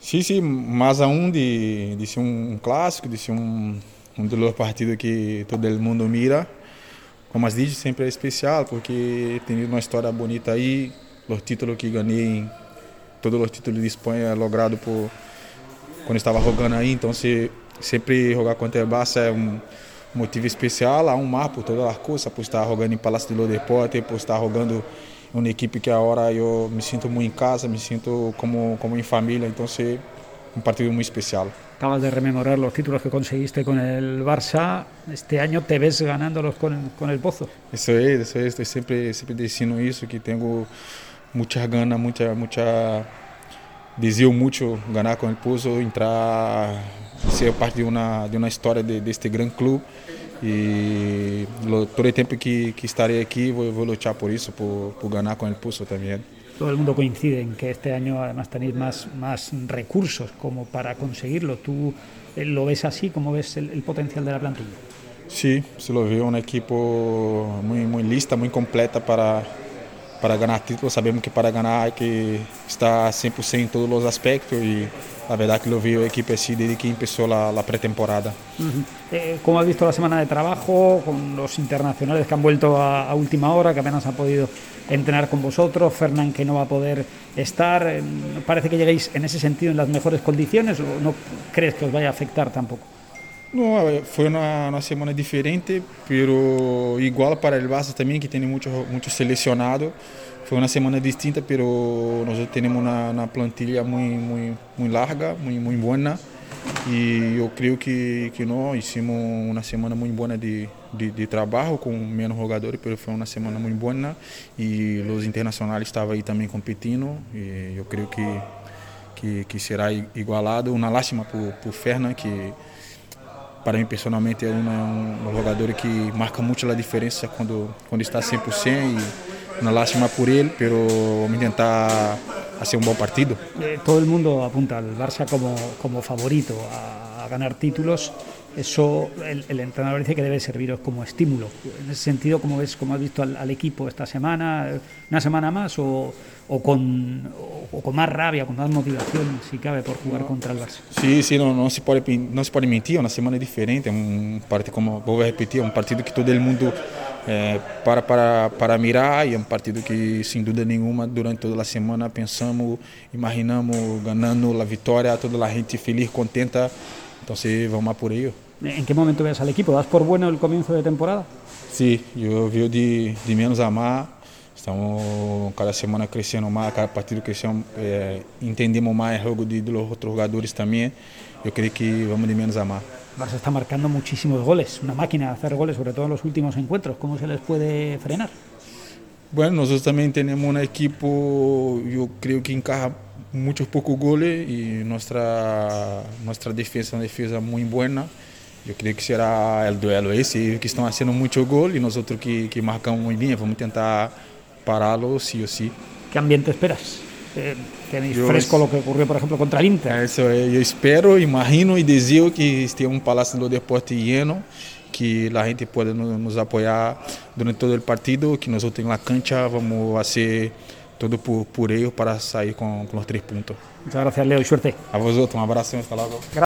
Sí, sí, más aún de ser un clásico, de ser un de los partidos que todo el mundo mira. Como has dicho, siempre es especial porque he tenido una historia bonita ahí, los títulos que gané, todos los títulos de España logrado cuando estaba jugando ahí, entonces sempre jogar contra el Barça é motivo especial, aún más por todas as coisas, por estar jogando em Palácio de los Deportes, por estar jogando em uma equipe que agora eu me sinto muito em casa, me sinto como em família, então é um partido muito especial. Acabas de rememorar los títulos que conseguiste con el Barça. Este año te ves ganándolos con el Pozo. Isso é, estou sempre dizendo isso, que tenho muitas ganas, desejo muito ganhar com o Pozo, entrar, ser parte de uma história deste grande clube e todo o tempo que estarei aqui vou lutar por isso, por ganhar com o Pozo também. Todo el mundo coincide en que este año además tenéis más recursos como para conseguirlo. ¿Tú lo ves así? ¿Cómo ves el potencial de la plantilla? Sí, se lo veo un equipo muy lista, muy completa para ganar títulos. Sabemos que para ganar hay que estar 100% en todos los aspectos y la verdad que lo veo el equipo así desde que empezó la pretemporada. ¿Cómo has visto la semana de trabajo con los internacionales que han vuelto a última hora, que apenas han podido entrenar con vosotros? Fernán, que no va a poder estar. ¿Parece que lleguéis en ese sentido en las mejores condiciones o no crees que os vaya a afectar tampoco? No, fue una semana diferente, pero igual para el Barça también, que tiene muchos seleccionados. Fue una semana distinta, pero nosotros tenemos una plantilla muy larga, muy buena. Y yo creo que no, hicimos una semana muy buena de trabajo con menos jugadores, pero fue una semana muy buena. Y los internacionales estaban ahí también compitiendo. Y yo creo que será igualado. Una lástima por Fernán, que para mim personalmente é um jogador que marca muito a diferença quando está 100% e uma lástima por ele, pero vamos tentar hacer un buen partido. Todo el mundo apunta al Barça como favorito a ganar títulos. Eso el entrenador dice que debe serviros como estímulo. En ese sentido, ¿cómo has visto al equipo esta semana? ¿Una semana más o con más rabia, con más motivación, si cabe, por jugar contra el Barça? Sí, no se pode mentir, una semana diferente, un partido, como voy a repetir, un partido que todo el mundo para mirar, y un partido que sin duda nenhuma durante toda la semana pensamos, imaginamos ganando la victoria, toda la gente feliz, contenta, entonces vamos a por ello. ¿En qué momento ves al equipo? ¿Das por bueno el comienzo de temporada? Sí, yo veo de menos a más. Estamos cada semana crescendo mais, cada partido crescendo, entendemos mais o jogo de los outros jogadores também. Eu creio que vamos de menos a más. Barça está marcando muchísimos goles, una máquina de hacer goles, sobre todo en los últimos encuentros. ¿Cómo se les puede frenar? Bueno, nosotros también tenemos un equipo, yo creo que encaja muchos pocos goles y nuestra defensa es una defensa muy buena. Eu creio que será o duelo esse, que estão fazendo muito gol e nós outros que marcamos muito bem, vamos tentar pará-lo sí o sí. ¿Qué ambiente esperas? ¿Tenéis fresco lo que ocurrió, por ejemplo, contra el Inter? Eso es, yo espero, imagino y deseo que esté un Palacio de los Deportes lleno, que la gente pueda nos apoyar durante todo el partido, que nosotros en la cancha vamos a hacer todo por ellos para salir con los 3 puntos. Muchas gracias, Leo, y suerte. A vosotros, un abrazo, hasta luego.